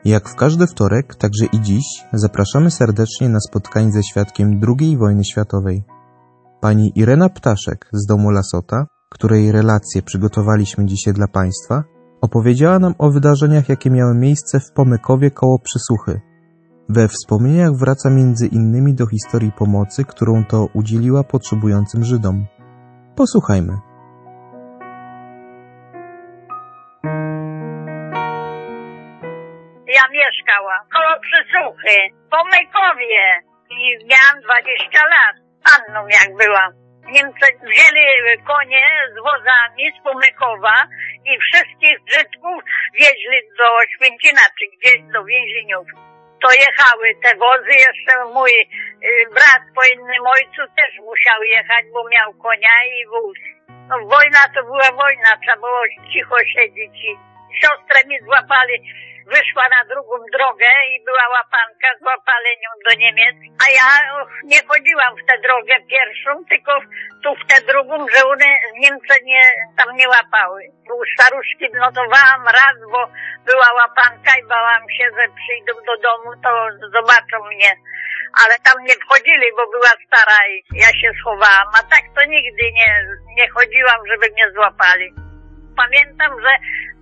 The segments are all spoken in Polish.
Jak w każdy wtorek, także i dziś, zapraszamy serdecznie na spotkanie ze świadkiem II wojny światowej. Pani Irena Ptaszek z domu Lasota, której relacje przygotowaliśmy dzisiaj dla Państwa, opowiedziała nam o wydarzeniach, jakie miały miejsce w Pomykowie koło Przysuchy. We wspomnieniach wraca między innymi do historii pomocy, którą to udzieliła potrzebującym Żydom. Posłuchajmy. Ja mieszkałam koło Przysuchy, w Pomykowie i miałam 20 lat. Anną jak byłam. Niemcy wzięli konie z wozami z Pomykowa i wszystkich Żydków wieźli do Oświęcina, czy gdzieś do więzieniów. To jechały te wozy, jeszcze mój brat po innym ojcu też musiał jechać, bo miał konia i wóz. No, wojna to była wojna, trzeba było cicho siedzieć i siostrę mi złapali. Wyszła na drugą drogę i była łapanka, złapali nią do Niemiec, a ja nie chodziłam w tę drogę pierwszą, tylko tu w tę drugą, że one Niemcy tam nie łapały. U staruszki notowałam raz, bo była łapanka i bałam się, że przyjdą do domu, to zobaczą mnie. Ale tam nie wchodzili, bo była stara i ja się schowałam, a tak to nigdy nie chodziłam, żeby mnie złapali. Pamiętam, że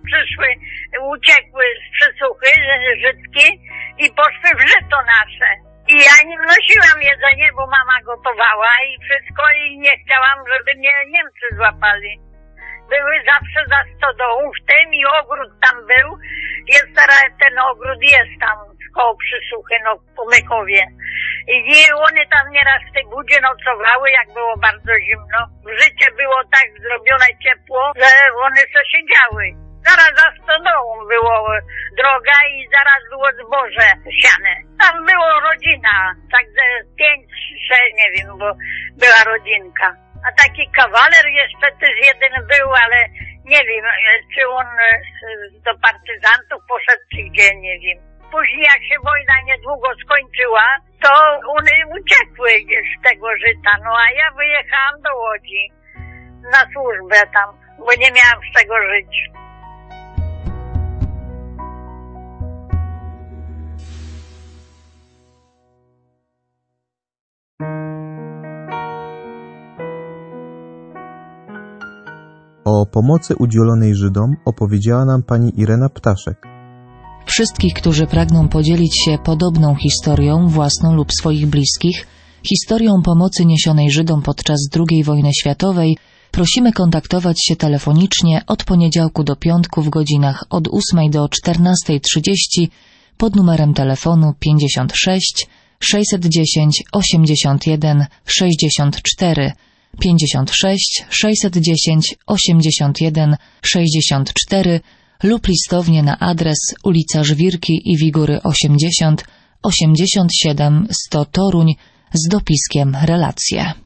uciekły z Przysuchy żydki i poszły w żyto nasze. I ja nim nosiłam jedzenie, bo mama gotowała i wszystko i nie chciałam, żeby mnie Niemcy złapali. Były zawsze za stodołą w tym i ogród tam był. Jest teraz ten ogród, jest tam koło Przysuchy, no w Pomykowie. I one tam nieraz w tej budzie nocowały, jak było bardzo zimno. Życie było tak zrobione ciepło, że one co siedziały. Zaraz za stodołą było droga i zaraz było zboże siane. Tam było rodzina, tak 5, 6, nie wiem, bo była rodzinka. A taki kawaler jeszcze też jeden był, ale nie wiem, czy on do partyzantów poszedł, czy gdzie, nie wiem. Później jak się wojna niedługo skończyła, to one uciekły z tego żyta, no a ja wyjechałam do Łodzi na służbę tam, bo nie miałam z czego żyć. O pomocy udzielonej Żydom opowiedziała nam pani Irena Ptaszek. Wszystkich, którzy pragną podzielić się podobną historią, własną lub swoich bliskich, historią pomocy niesionej Żydom podczas II wojny światowej, prosimy kontaktować się telefonicznie od poniedziałku do piątku w godzinach od 8 do 14:30 pod numerem telefonu 56 610 81 64 56 610 81 64 lub listownie na adres ulica Żwirki i Wigury 80 87 100 Toruń z dopiskiem relacje.